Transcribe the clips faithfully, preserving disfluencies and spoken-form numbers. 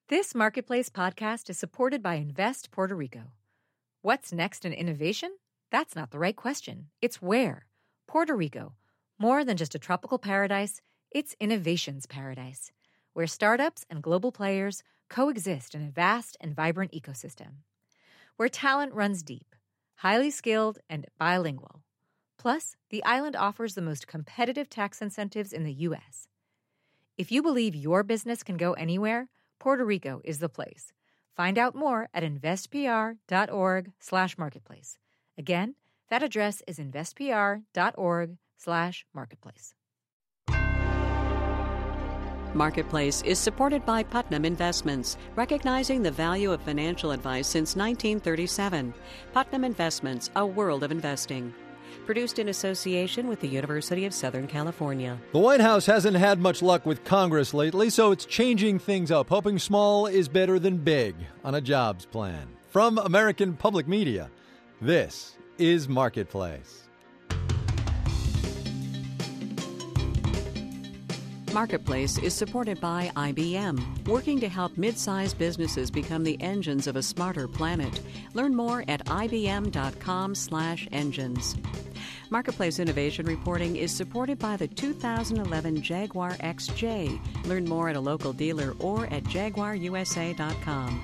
This Marketplace podcast is supported by Invest Puerto Rico. What's next in innovation? That's not the right question. It's where. Puerto Rico. More than just a tropical paradise, it's innovation's paradise, where startups and global players coexist in a vast and vibrant ecosystem. Where talent runs deep, highly skilled, and bilingual. Plus, the island offers the most competitive tax incentives in the U S. If you believe your business can go anywhere, Puerto Rico is the place. Find out more at investpr.org slash marketplace. Again, that address is investpr.org slash marketplace. Marketplace is supported by Putnam Investments, recognizing the value of financial advice since nineteen thirty-seven. Putnam Investments, a world of investing. Produced in association with the University of Southern California. The White House hasn't had much luck with Congress lately, so it's changing things up, hoping small is better than big on a jobs plan. From American Public Media, this is Marketplace. Marketplace is supported by I B M, working to help mid-sized businesses become the engines of a smarter planet. Learn more at ibm.com slash engines. Marketplace Innovation Reporting is supported by the two thousand eleven Jaguar X J. Learn more at a local dealer or at jaguar u s a dot com.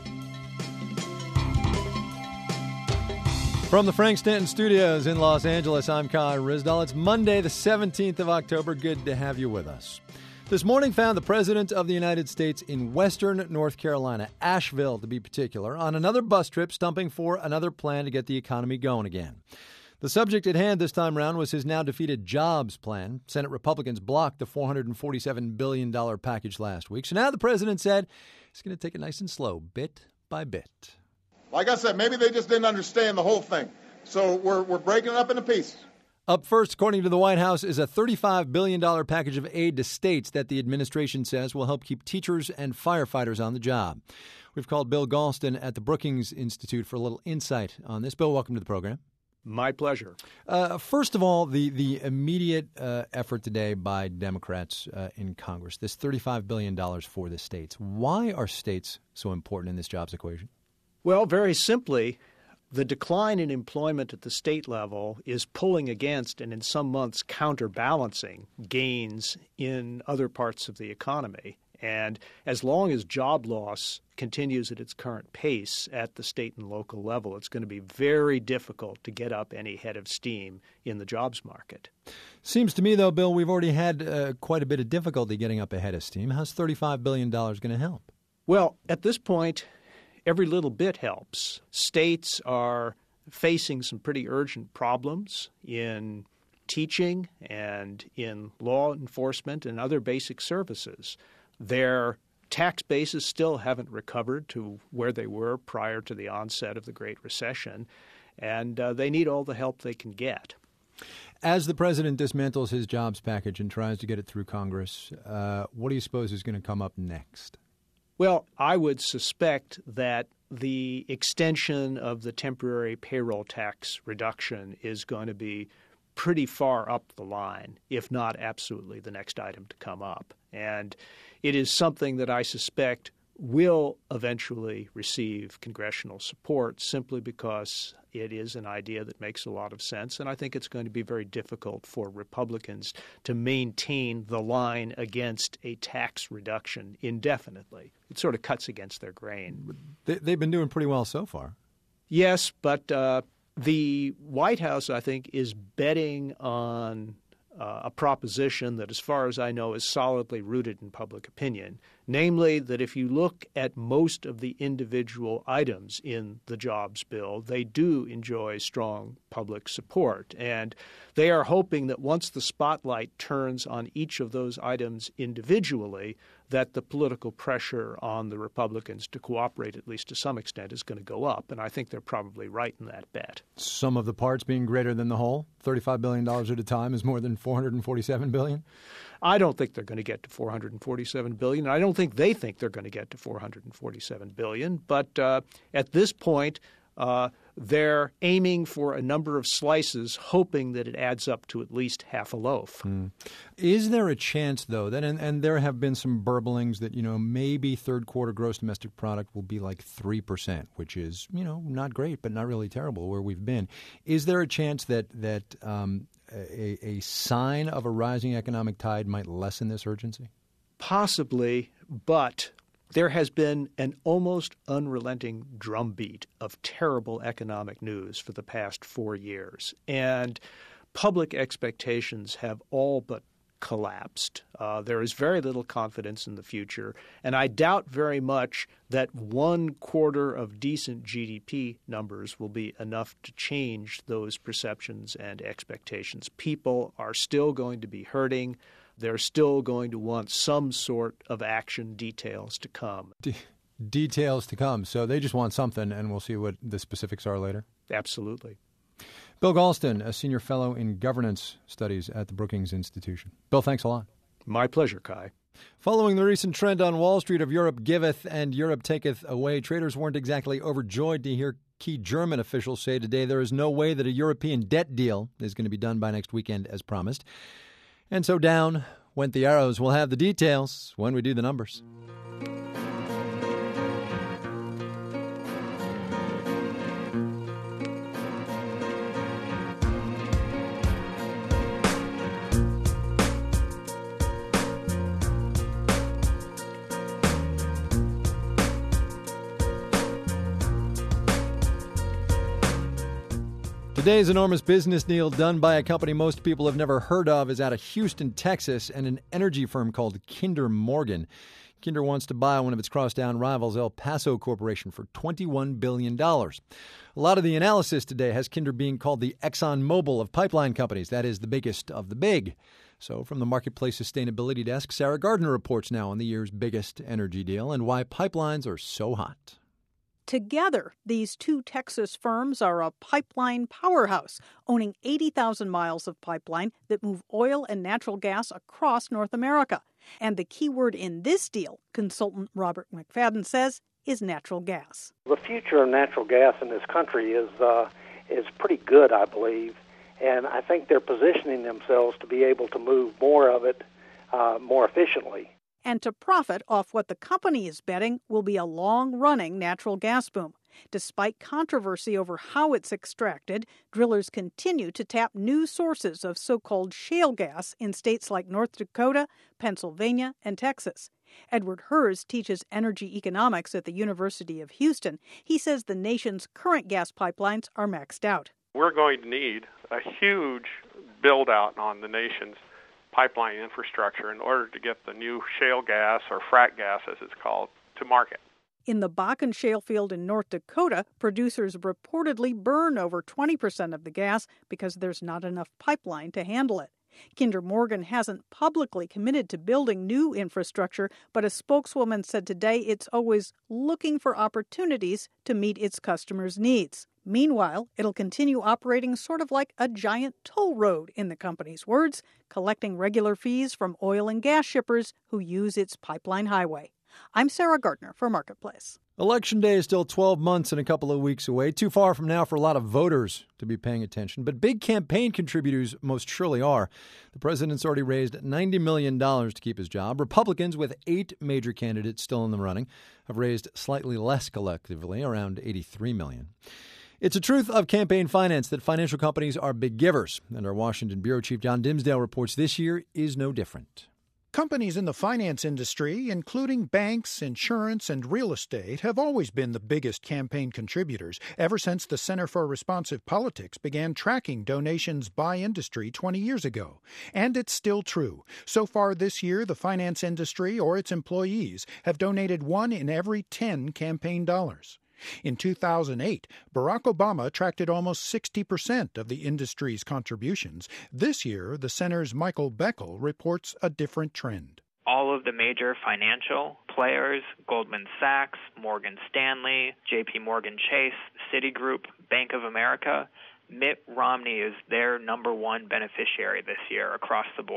From the Frank Stanton Studios in Los Angeles, I'm Kai Ryssdal. It's Monday, the seventeenth of October. Good to have you with us. This morning found the President of the United States in western North Carolina, Asheville to be particular, on another bus trip stumping for another plan to get the economy going again. The subject at hand this time around was his now defeated jobs plan. Senate Republicans blocked the four hundred forty-seven billion dollars package last week. So now the president said he's going to take it nice and slow, bit by bit. Like I said, maybe they just didn't understand the whole thing. So we're we're breaking it up into pieces. Up first, according to the White House, is a thirty-five billion dollars package of aid to states that the administration says will help keep teachers and firefighters on the job. We've called Bill Galston at the Brookings Institute for a little insight on this. Bill, welcome to the program. My pleasure. Uh, first of all, the, the immediate uh, effort today by Democrats uh, in Congress, this thirty-five billion dollars for the states. Why are states so important in this jobs equation? Well, very simply, the decline in employment at the state level is pulling against and in some months counterbalancing gains in other parts of the economy. And as long as job loss continues at its current pace at the state and local level, it's going to be very difficult to get up any head of steam in the jobs market. Seems to me, though, Bill, we've already had uh, quite a bit of difficulty getting up a head of steam. How's thirty-five billion dollars going to help? Well, at this point, every little bit helps. States are facing some pretty urgent problems in teaching and in law enforcement and other basic services. Their tax bases still haven't recovered to where they were prior to the onset of the Great Recession, and uh, they need all the help they can get. As the president dismantles his jobs package and tries to get it through Congress, uh, what do you suppose is going to come up next? Well, I would suspect that the extension of the temporary payroll tax reduction is going to be pretty far up the line, if not absolutely the next item to come up. And it is something that I suspect will eventually receive congressional support simply because it is an idea that makes a lot of sense. And I think it's going to be very difficult for Republicans to maintain the line against a tax reduction indefinitely. It sort of cuts against their grain. They've been doing pretty well so far. Yes, but uh, the White House, I think, is betting on uh, a proposition that, as far as I know, is solidly rooted in public opinion, namely that if you look at most of the individual items in the jobs bill, they do enjoy strong public support. And they are hoping that once the spotlight turns on each of those items individually, that the political pressure on the Republicans to cooperate, at least to some extent, is going to go up. And I think they're probably right in that bet. Some of the parts being greater than the whole? thirty-five billion dollars at a time is more than four hundred forty-seven billion dollars? I don't think they're going to get to four hundred forty-seven billion dollars. I don't think they think they're going to get to four hundred forty-seven billion dollars. But uh, at this point, uh, they're aiming for a number of slices, hoping that it adds up to at least half a loaf. Mm. Is there a chance, though, that, and, and there have been some burblings that, you know, maybe third quarter gross domestic product will be like three percent, which is, you know, not great, but not really terrible where we've been. Is there a chance that, that um, a, a sign of a rising economic tide might lessen this urgency? Possibly, but there has been an almost unrelenting drumbeat of terrible economic news for the past four years, and public expectations have all but collapsed. Uh, there is very little confidence in the future, and I doubt very much that one quarter of decent G D P numbers will be enough to change those perceptions and expectations. People are still going to be hurting. They're still going to want some sort of action, details to come. De- details to come. So they just want something, and we'll see what the specifics are later? Absolutely. Bill Galston, a senior fellow in governance studies at the Brookings Institution. Bill, thanks a lot. My pleasure, Kai. Following the recent trend on Wall Street of Europe giveth and Europe taketh away, traders weren't exactly overjoyed to hear key German officials say today there is no way that a European debt deal is going to be done by next weekend as promised. And so down went the arrows. We'll have the details when we do the numbers. Today's enormous business deal done by a company most people have never heard of is out of Houston, Texas, and an energy firm called Kinder Morgan. Kinder wants to buy one of its crosstown rivals, El Paso Corporation, for twenty-one billion dollars. A lot of the analysis today has Kinder being called the ExxonMobil of pipeline companies. That is the biggest of the big. So from the Marketplace Sustainability Desk, Sarah Gardner reports now on the year's biggest energy deal and why pipelines are so hot. Together, these two Texas firms are a pipeline powerhouse, owning eighty thousand miles of pipeline that move oil and natural gas across North America. And the key word in this deal, consultant Robert McFadden says, is natural gas. The future of natural gas in this country is uh, is pretty good, I believe, and I think they're positioning themselves to be able to move more of it uh, more efficiently. And to profit off what the company is betting will be a long-running natural gas boom. Despite controversy over how it's extracted, drillers continue to tap new sources of so-called shale gas in states like North Dakota, Pennsylvania, and Texas. Edward Hers teaches energy economics at the University of Houston. He says the nation's current gas pipelines are maxed out. We're going to need a huge build-out on the nation's pipeline infrastructure in order to get the new shale gas, or frack gas as it's called, to market. In the Bakken shale field in North Dakota, producers reportedly burn over twenty percent of the gas because there's not enough pipeline to handle it. Kinder Morgan hasn't publicly committed to building new infrastructure, but a spokeswoman said today it's always looking for opportunities to meet its customers' needs. Meanwhile, it'll continue operating sort of like a giant toll road, in the company's words, collecting regular fees from oil and gas shippers who use its pipeline highway. I'm Sarah Gardner for Marketplace. Election day is still twelve months and a couple of weeks away. Too far from now for a lot of voters to be paying attention. But big campaign contributors most surely are. The president's already raised ninety million dollars to keep his job. Republicans, with eight major candidates still in the running, have raised slightly less collectively, around eighty-three million dollars. It's a truth of campaign finance that financial companies are big givers. And our Washington bureau chief John Dimsdale reports this year is no different. Companies in the finance industry, including banks, insurance, and real estate, have always been the biggest campaign contributors ever since the Center for Responsive Politics began tracking donations by industry twenty years ago. And it's still true. So far this year, the finance industry or its employees have donated one in every ten campaign dollars. In two thousand eight, Barack Obama attracted almost sixty percent of the industry's contributions. This year, the center's Michael Beckel reports a different trend. All of the major financial players, Goldman Sachs, Morgan Stanley, J P Morgan Chase, Citigroup, Bank of America, Mitt Romney is their number one beneficiary this year across the board.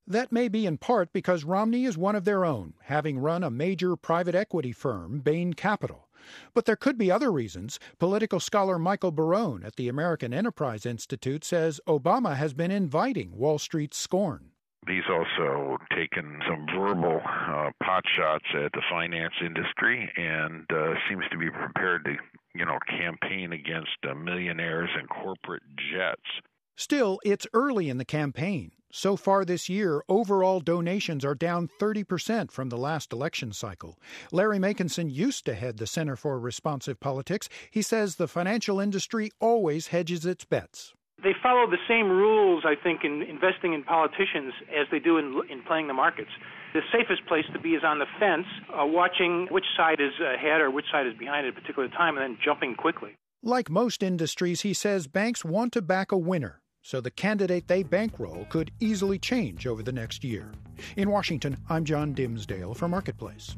That may be in part because Romney is one of their own, having run a major private equity firm, Bain Capital. But there could be other reasons. Political scholar Michael Barone at the American Enterprise Institute says Obama has been inviting Wall Street's scorn. He's also taken some verbal uh, pot shots at the finance industry and uh, seems to be prepared to, you know, campaign against uh, millionaires and corporate jets. Still, it's early in the campaign. So far this year, overall donations are down thirty percent from the last election cycle. Larry Makinson used to head the Center for Responsive Politics. He says the financial industry always hedges its bets. They follow the same rules, I think, in investing in politicians as they do in, in playing the markets. The safest place to be is on the fence, uh, watching which side is ahead or which side is behind at a particular time, and then jumping quickly. Like most industries, he says banks want to back a winner, so the candidate they bankroll could easily change over the next year. In Washington, I'm John Dimsdale for Marketplace.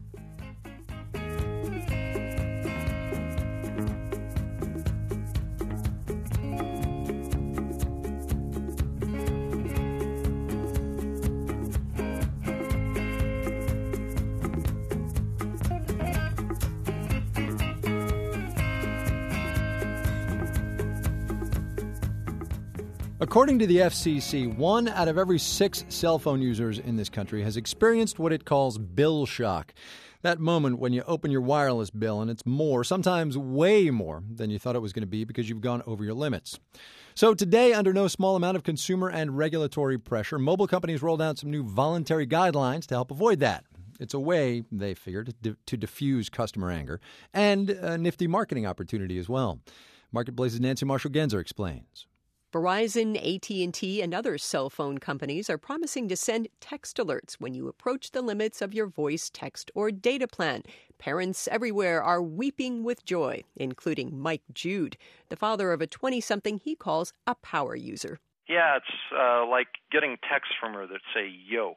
According to the F C C, one out of every six cell phone users in this country has experienced what it calls bill shock. That moment when you open your wireless bill and it's more, sometimes way more, than you thought it was going to be because you've gone over your limits. So today, under no small amount of consumer and regulatory pressure, mobile companies rolled out some new voluntary guidelines to help avoid that. It's a way, they figured, to, to diffuse customer anger and a nifty marketing opportunity as well. Marketplace's Nancy Marshall-Genzer explains. Verizon, A T and T, and other cell phone companies are promising to send text alerts when you approach the limits of your voice, text, or data plan. Parents everywhere are weeping with joy, including Mike Jude, the father of a twenty-something he calls a power user. Yeah, it's uh, like getting texts from her that say, yo,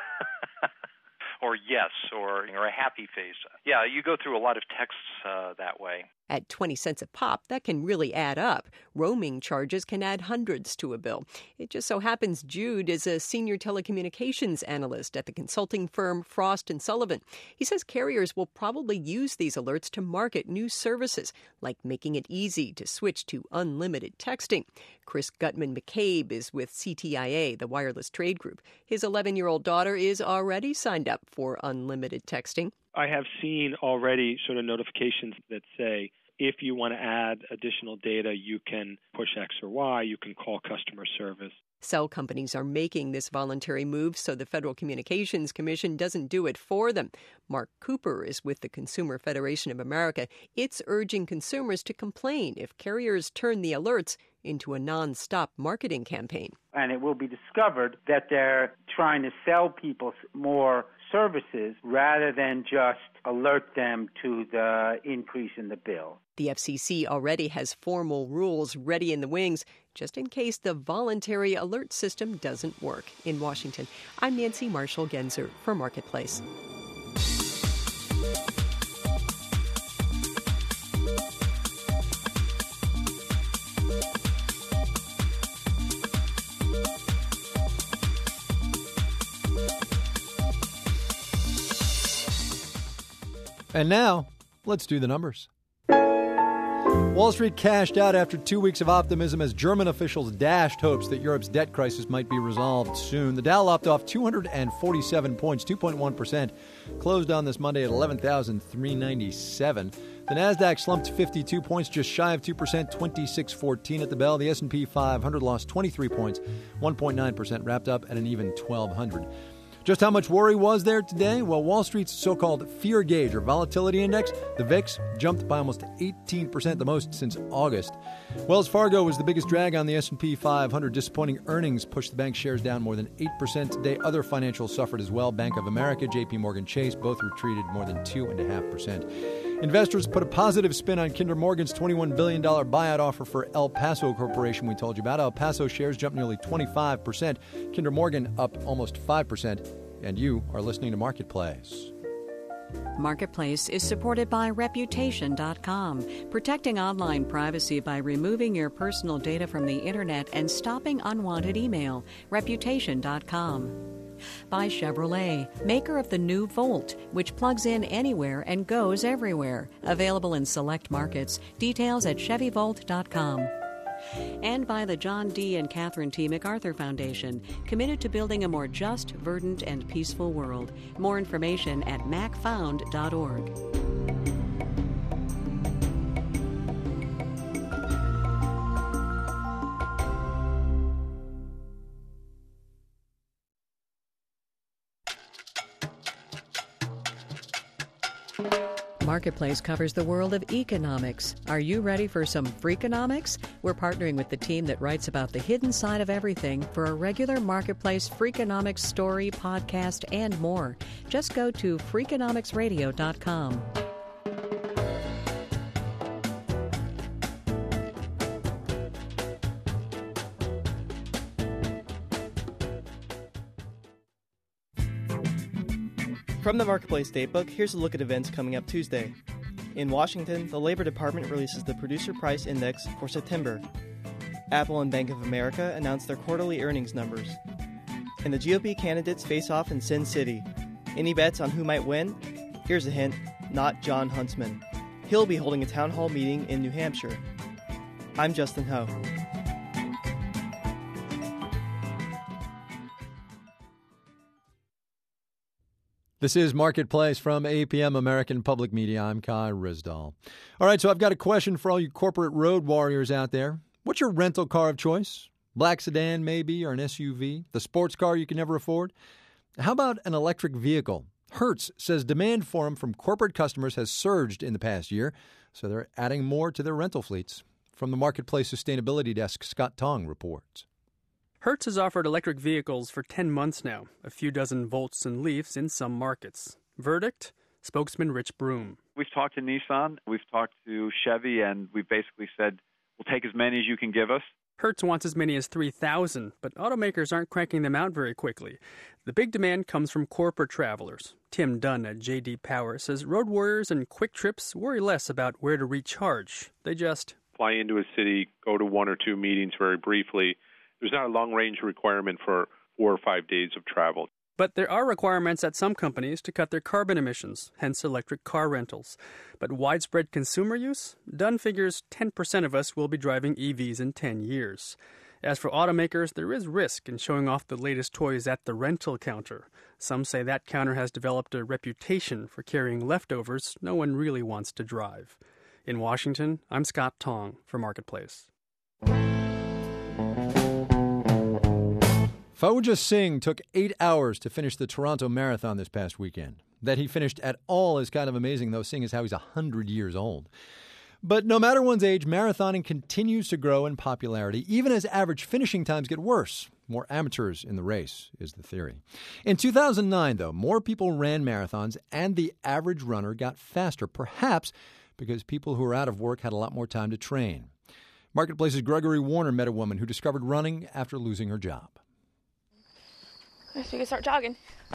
or yes, or, or a happy face. Yeah, you go through a lot of texts uh, that way. At twenty cents a pop, that can really add up. Roaming charges can add hundreds to a bill. It just so happens Jude is a senior telecommunications analyst at the consulting firm Frost and Sullivan. He says carriers will probably use these alerts to market new services, like making it easy to switch to unlimited texting. Chris Gutman-McCabe is with C T I A, the wireless trade group. His eleven-year-old daughter is already signed up for unlimited texting. I have seen already sort of notifications that say, if you want to add additional data, you can push X or Y, you can call customer service. Cell companies are making this voluntary move so the Federal Communications Commission doesn't do it for them. Mark Cooper is with the Consumer Federation of America. It's urging consumers to complain if carriers turn the alerts into a non-stop marketing campaign. And it will be discovered that they're trying to sell people more services rather than just alert them to the increase in the bill. The F C C already has formal rules ready in the wings, just in case the voluntary alert system doesn't work. In Washington, I'm Nancy Marshall-Genzer for Marketplace. And now, let's do the numbers. Wall Street cashed out after two weeks of optimism as German officials dashed hopes that Europe's debt crisis might be resolved soon. The Dow lopped off two hundred forty-seven points, two point one percent, closed on this Monday at eleven thousand three hundred ninety-seven. The Nasdaq slumped fifty-two points, just shy of two percent, twenty-six fourteen at the bell. The S and P five hundred lost twenty-three points, one point nine percent, wrapped up at an even twelve hundred. Just how much worry was there today? Well, Wall Street's so-called fear gauge or volatility index, the V I X, jumped by almost eighteen percent, the most since August. Wells Fargo was the biggest drag on the S and P five hundred. Disappointing earnings pushed the bank shares down more than eight percent today. Other financials suffered as well. Bank of America, J P Morgan Chase both retreated more than two point five percent. Investors put a positive spin on Kinder Morgan's twenty-one billion dollars buyout offer for El Paso Corporation we told you about. El Paso shares jumped nearly twenty-five percent. Kinder Morgan up almost five percent. And you are listening to Marketplace. Marketplace is supported by Reputation dot com, protecting online privacy by removing your personal data from the Internet and stopping unwanted email. Reputation dot com. By Chevrolet, maker of the new Volt, which plugs in anywhere and goes everywhere. Available in select markets. Details at Chevy Volt dot com. And by the John D. and Catherine T. MacArthur Foundation, committed to building a more just, verdant, and peaceful world. More information at mac found dot org. Marketplace covers the world of economics. Are you ready for some Freakonomics? We're partnering with the team that writes about the hidden side of everything for a regular Marketplace Freakonomics story, podcast, and more. Just go to freakonomics radio dot com. From the Marketplace Datebook, here's a look at events coming up Tuesday. In Washington, the Labor Department releases the Producer Price Index for September. Apple and Bank of America announce their quarterly earnings numbers. And the G O P candidates face off in Sin City. Any bets on who might win? Here's a hint, not John Huntsman. He'll be holding a town hall meeting in New Hampshire. I'm Justin Ho. This is Marketplace from A P M American Public Media. I'm Kai Ryssdal. All right, so I've got a question for all you corporate road warriors out there. What's your rental car of choice? Black sedan, maybe, or an S U V? The sports car you can never afford? How about an electric vehicle? Hertz says demand for them from corporate customers has surged in the past year, so they're adding more to their rental fleets. From the Marketplace Sustainability Desk, Scott Tong reports. Hertz has offered electric vehicles for ten months now, a few dozen Volts and Leafs in some markets. Verdict? Spokesman Rich Broom. We've talked to Nissan, we've talked to Chevy, and we've basically said, we'll take as many as you can give us. Hertz wants as many as three thousand, but automakers aren't cranking them out very quickly. The big demand comes from corporate travelers. Tim Dunn at J D Power says road warriors and quick trips worry less about where to recharge. They just fly into a city, go to one or two meetings very briefly. There's not a long-range requirement for four or five days of travel. But there are requirements at some companies to cut their carbon emissions, hence electric car rentals. But widespread consumer use? Dunn figures ten percent of us will be driving E Vs in ten years. As for automakers, there is risk in showing off the latest toys at the rental counter. Some say that counter has developed a reputation for carrying leftovers no one really wants to drive. In Washington, I'm Scott Tong for Marketplace. Fauja Singh took eight hours to finish the Toronto Marathon this past weekend. That he finished at all is kind of amazing, though, seeing as how he's one hundred years old. But no matter one's age, marathoning continues to grow in popularity, even as average finishing times get worse. More amateurs in the race is the theory. In two thousand nine, though, more people ran marathons, and the average runner got faster, perhaps because people who were out of work had a lot more time to train. Marketplace's Gregory Warner met a woman who discovered running after losing her job. I figured start jogging.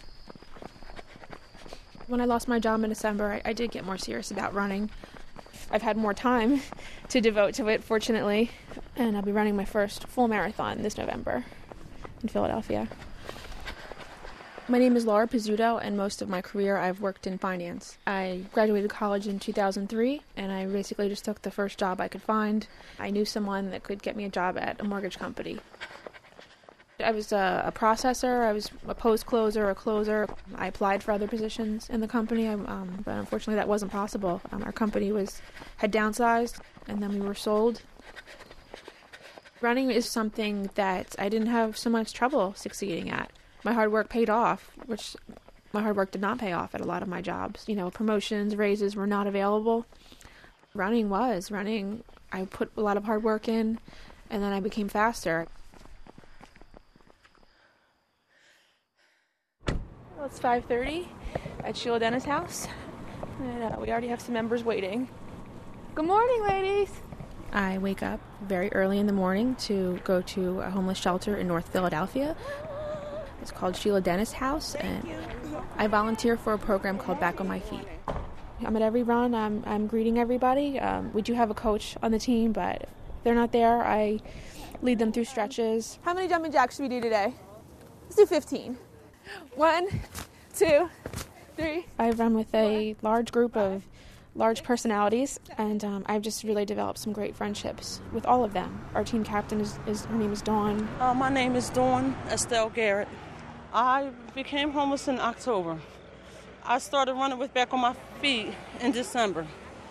When I lost my job in December, I, I did get more serious about running. I've had more time to devote to it, fortunately, and I'll be running my first full marathon this November in Philadelphia. My name is Laura Pizzuto, and most of my career I've worked in finance. I graduated college in two thousand three, and I basically just took the first job I could find. I knew someone that could get me a job at a mortgage company. I was a, a processor, I was a post-closer, a closer. I applied for other positions in the company, um, but unfortunately that wasn't possible. Um, our company was had downsized, and then we were sold. Running is something that I didn't have so much trouble succeeding at. My hard work paid off, which my hard work did not pay off at a lot of my jobs. You know, promotions, raises were not available. Running was. Running, I put a lot of hard work in, and then I became faster. Well, it's five thirty at Sheila Dennis' house, and uh, we already have some members waiting. Good morning, ladies. I wake up very early in the morning to go to a homeless shelter in North Philadelphia. It's called Sheila Dennis' House, and I volunteer for a program called Back on My Feet. I'm at every run. I'm, I'm greeting everybody. Um, we do have a coach on the team, but if they're not there, I lead them through stretches. How many jumping jacks should we do today? Let's do fifteen. One, two, three. I run with a large group of large personalities, and um, I've just really developed some great friendships with all of them. Our team captain is, is her name is Dawn. Uh, my name is Dawn Estelle Garrett. I became homeless in October. I started running with back on my feet in December.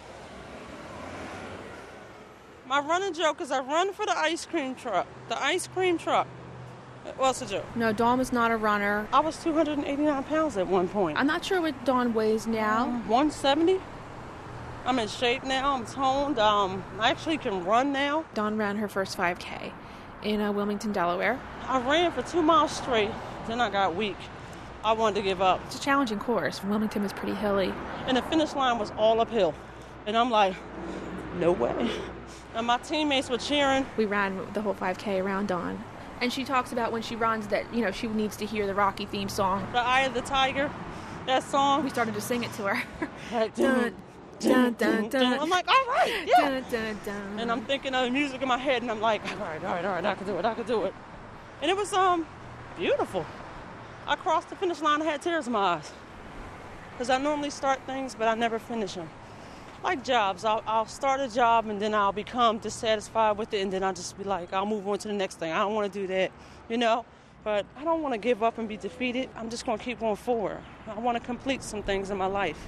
My running joke is I run for the ice cream truck. The ice cream truck. What's a joke? No, Dawn was not a runner. I was two hundred eighty-nine pounds at one point. I'm not sure what Dawn weighs now. Um, one seventy. I'm in shape now. I'm toned. Um, I actually can run now. Dawn ran her first five K in uh, Wilmington, Delaware. I ran for two miles straight. Then I got weak. I wanted to give up. It's a challenging course. Wilmington was pretty hilly. And the finish line was all uphill. And I'm like, no way. And my teammates were cheering. We ran the whole five K around Dawn. And she talks about when she runs that, you know, she needs to hear the Rocky theme song. The Eye of the Tiger, that song. We started to sing it to her. Like, dun, dun, dun, dun. I'm like, all right, yeah. Dun, dun, dun. And I'm thinking of the music in my head, and I'm like, all right, all right, all right, I can do it, I can do it. And it was um beautiful. I crossed the finish line, I had tears in my eyes. Because I normally start things, but I never finish them. Like jobs, I'll, I'll start a job and then I'll become dissatisfied with it, and then I'll just be like, I'll move on to the next thing. I don't want to do that, you know? But I don't want to give up and be defeated. I'm just going to keep going forward. I want to complete some things in my life.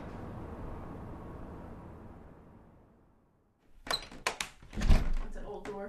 That's an old door.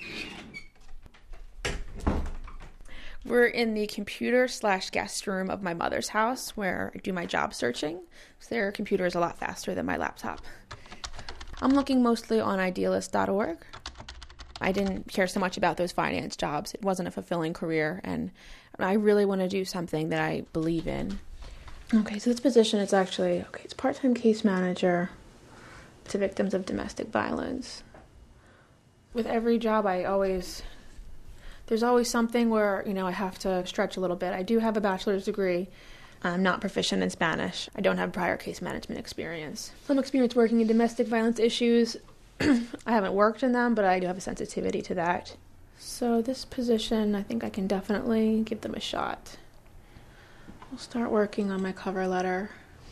We're in the computer slash guest room of my mother's house where I do my job searching. So their computer is a lot faster than my laptop. I'm looking mostly on idealist dot org. I didn't care so much about those finance jobs. It wasn't a fulfilling career, and I really want to do something that I believe in. Okay, so this position is actually, okay, it's part-time case manager to victims of domestic violence. With every job, I always... There's always something where, you know, I have to stretch a little bit. I do have a bachelor's degree. I'm not proficient in Spanish. I don't have prior case management experience. Some experience working in domestic violence issues. I haven't worked in them, but I do have a sensitivity to that. So this position, I think I can definitely give them a shot. I'll start working on my cover letter.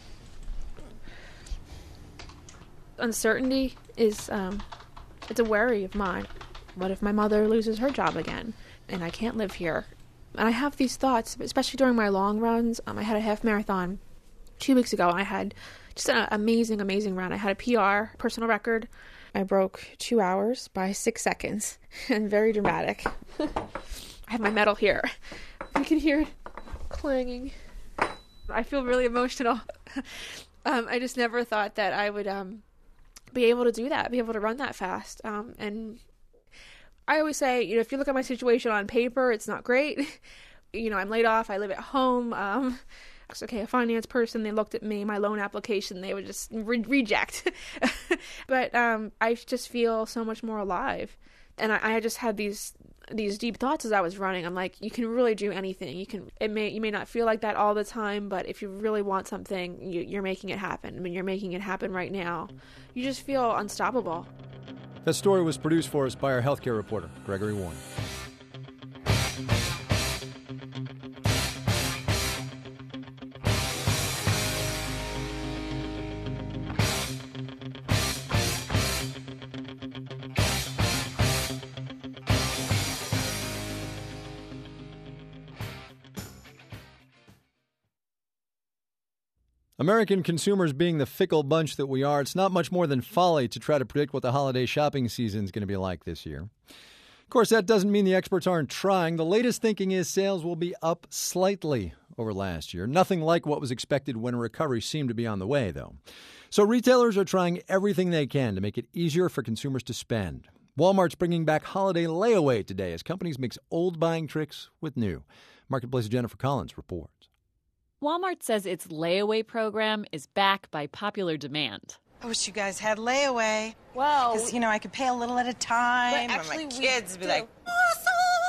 Uncertainty is, um, it's a worry of mine. What if my mother loses her job again and I can't live here? And I have these thoughts, especially during my long runs. Um, I had a half marathon two weeks ago. I had just an amazing, amazing run. I had a P R, personal record. I broke two hours by six seconds and very dramatic. I have my medal here. You can hear it clanging. I feel really emotional. um, I just never thought that I would um, be able to do that, be able to run that fast. Um, and I always say, you know, if you look at my situation on paper, it's not great. You know, I'm laid off. I live at home. Um, it's okay, a finance person, they looked at me, my loan application, they would just re- reject. But um, I just feel so much more alive. And I, I just had these these deep thoughts as I was running. I'm like, you can really do anything. You can. It may you may not feel like that all the time, but if you really want something, you, you're making it happen. I mean, you're making it happen right now. You just feel unstoppable. That story was produced for us by our healthcare reporter, Gregory Warren. American consumers being the fickle bunch that we are, it's not much more than folly to try to predict what the holiday shopping season is going to be like this year. Of course, that doesn't mean the experts aren't trying. The latest thinking is sales will be up slightly over last year. Nothing like what was expected when a recovery seemed to be on the way, though. So retailers are trying everything they can to make it easier for consumers to spend. Walmart's bringing back holiday layaway today as companies mix old buying tricks with new. Marketplace's Jennifer Collins reports. Walmart says its layaway program is back by popular demand. I wish you guys had layaway. Well, because, you know, I could pay a little at a time. But actually, and my kids would be like, awesome!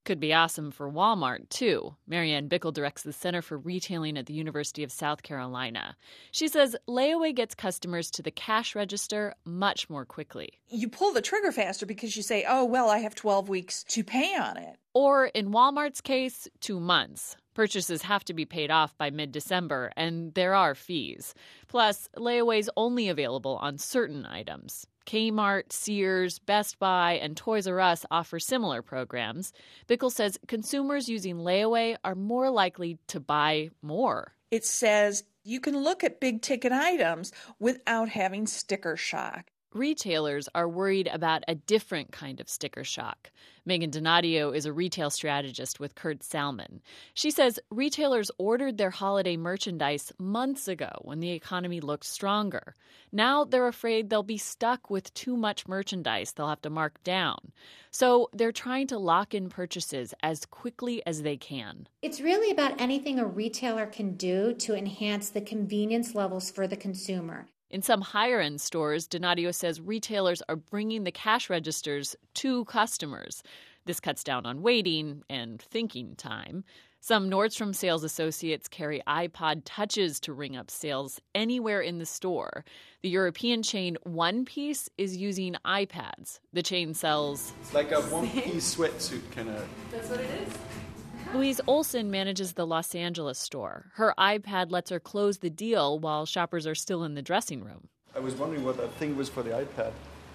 could be awesome for Walmart, too. Marianne Bickel directs the Center for Retailing at the University of South Carolina. She says layaway gets customers to the cash register much more quickly. You pull the trigger faster because you say, oh, well, I have twelve weeks to pay on it. Or, in Walmart's case, two months. Purchases have to be paid off by mid-December, and there are fees. Plus, layaway's only available on certain items. Kmart, Sears, Best Buy, and Toys R Us offer similar programs. Bickel says consumers using layaway are more likely to buy more. It says you can look at big-ticket items without having sticker shock. Retailers are worried about a different kind of sticker shock. Megan Donadio is a retail strategist with Kurt Salmon. She says retailers ordered their holiday merchandise months ago when the economy looked stronger. Now they're afraid they'll be stuck with too much merchandise they'll have to mark down. So they're trying to lock in purchases as quickly as they can. It's really about anything a retailer can do to enhance the convenience levels for the consumer. In some higher-end stores, Donadio says retailers are bringing the cash registers to customers. This cuts down on waiting and thinking time. Some Nordstrom sales associates carry iPod Touches to ring up sales anywhere in the store. The European chain One Piece is using iPads. The chain sells... It's like a one-piece sweatsuit kind of... That's what it is? Louise Olson manages the Los Angeles store. Her iPad lets her close the deal while shoppers are still in the dressing room. I was wondering what that thing was for the iPad.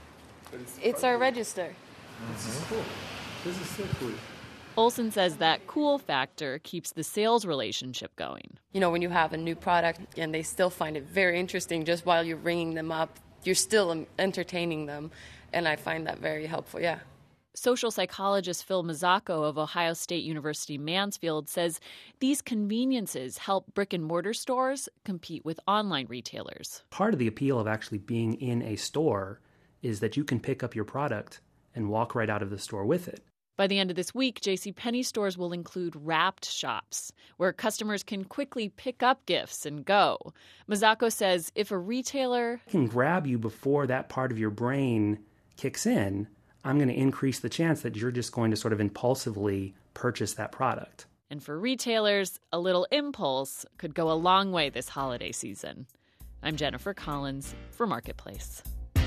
It's, it's our register. Mm-hmm. This is cool. This is so cool. Olson says that cool factor keeps the sales relationship going. You know, when you have a new product and they still find it very interesting just while you're ringing them up, you're still entertaining them, and I find that very helpful, yeah. Social psychologist Phil Mazzacco of Ohio State University Mansfield says these conveniences help brick-and-mortar stores compete with online retailers. Part of the appeal of actually being in a store is that you can pick up your product and walk right out of the store with it. By the end of this week, JCPenney stores will include wrapped shops, where customers can quickly pick up gifts and go. Mazzacco says if a retailer can grab you before that part of your brain kicks in, I'm going to increase the chance that you're just going to sort of impulsively purchase that product. And for retailers, a little impulse could go a long way this holiday season. I'm Jennifer Collins for Marketplace.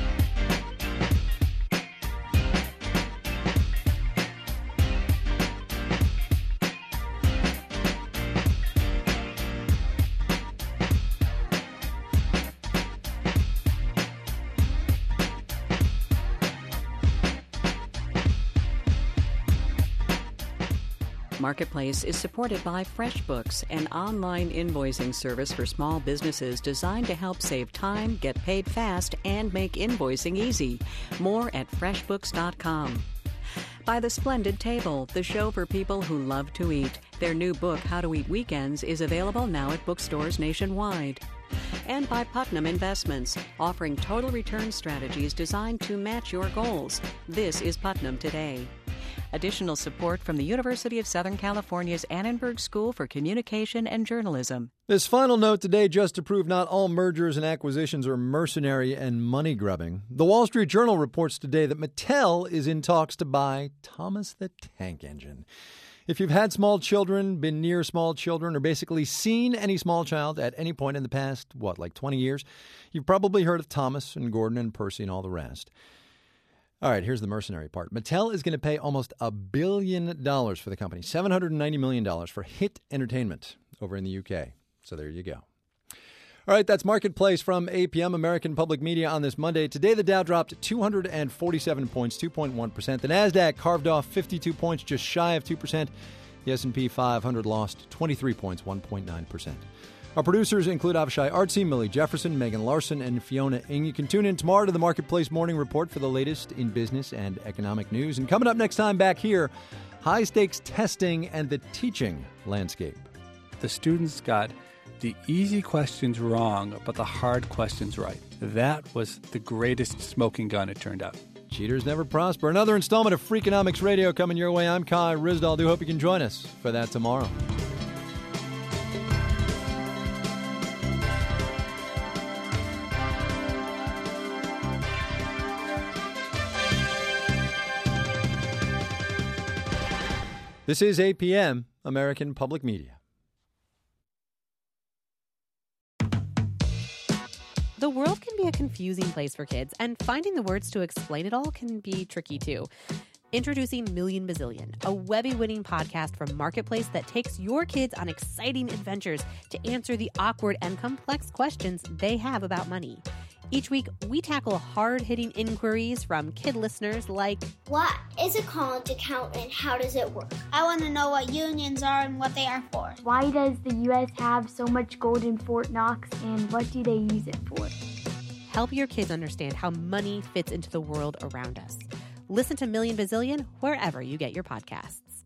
Marketplace is supported by FreshBooks, an online invoicing service for small businesses designed to help save time, get paid fast, and make invoicing easy. More at freshbooks dot com. By The Splendid Table, the show for people who love to eat. Their new book, How to Eat Weekends, is available now at bookstores nationwide. And by Putnam Investments, offering total return strategies designed to match your goals. This is Putnam Today. Additional support from the University of Southern California's Annenberg School for Communication and Journalism. This final note today, just to prove not all mergers and acquisitions are mercenary and money-grubbing. The Wall Street Journal reports today that Mattel is in talks to buy Thomas the Tank Engine. If you've had small children, been near small children, or basically seen any small child at any point in the past, what, like twenty years, you've probably heard of Thomas and Gordon and Percy and all the rest. All right, here's the mercenary part. Mattel is going to pay almost a billion dollars for the company, seven hundred ninety million dollars for Hit Entertainment over in the U K. So there you go. All right, that's Marketplace from A P M, American Public Media, on this Monday. Today, the Dow dropped two hundred forty-seven points, two point one percent. The NASDAQ carved off fifty-two points, just shy of two percent. The S and P five hundred lost twenty-three points, one point nine percent. Our producers include Avishai Artsy, Millie Jefferson, Megan Larson, and Fiona Ng. You can tune in tomorrow to the Marketplace Morning Report for the latest in business and economic news. And coming up next time back here, high-stakes testing and the teaching landscape. The students got the easy questions wrong, but the hard questions right. That was the greatest smoking gun, it turned out. Cheaters never prosper. Another installment of Freakonomics Radio coming your way. I'm Kai Ryssdal. I do hope you can join us for that tomorrow. This is A P M, American Public Media. The world can be a confusing place for kids, and finding the words to explain it all can be tricky too. Introducing Million Bazillion, a Webby-winning podcast from Marketplace that takes your kids on exciting adventures to answer the awkward and complex questions they have about money. Each week, we tackle hard-hitting inquiries from kid listeners like, what is a college account and how does it work? I want to know what unions are and what they are for. Why does the U S have so much gold in Fort Knox, and what do they use it for? Help your kids understand how money fits into the world around us. Listen to Million Bazillion wherever you get your podcasts.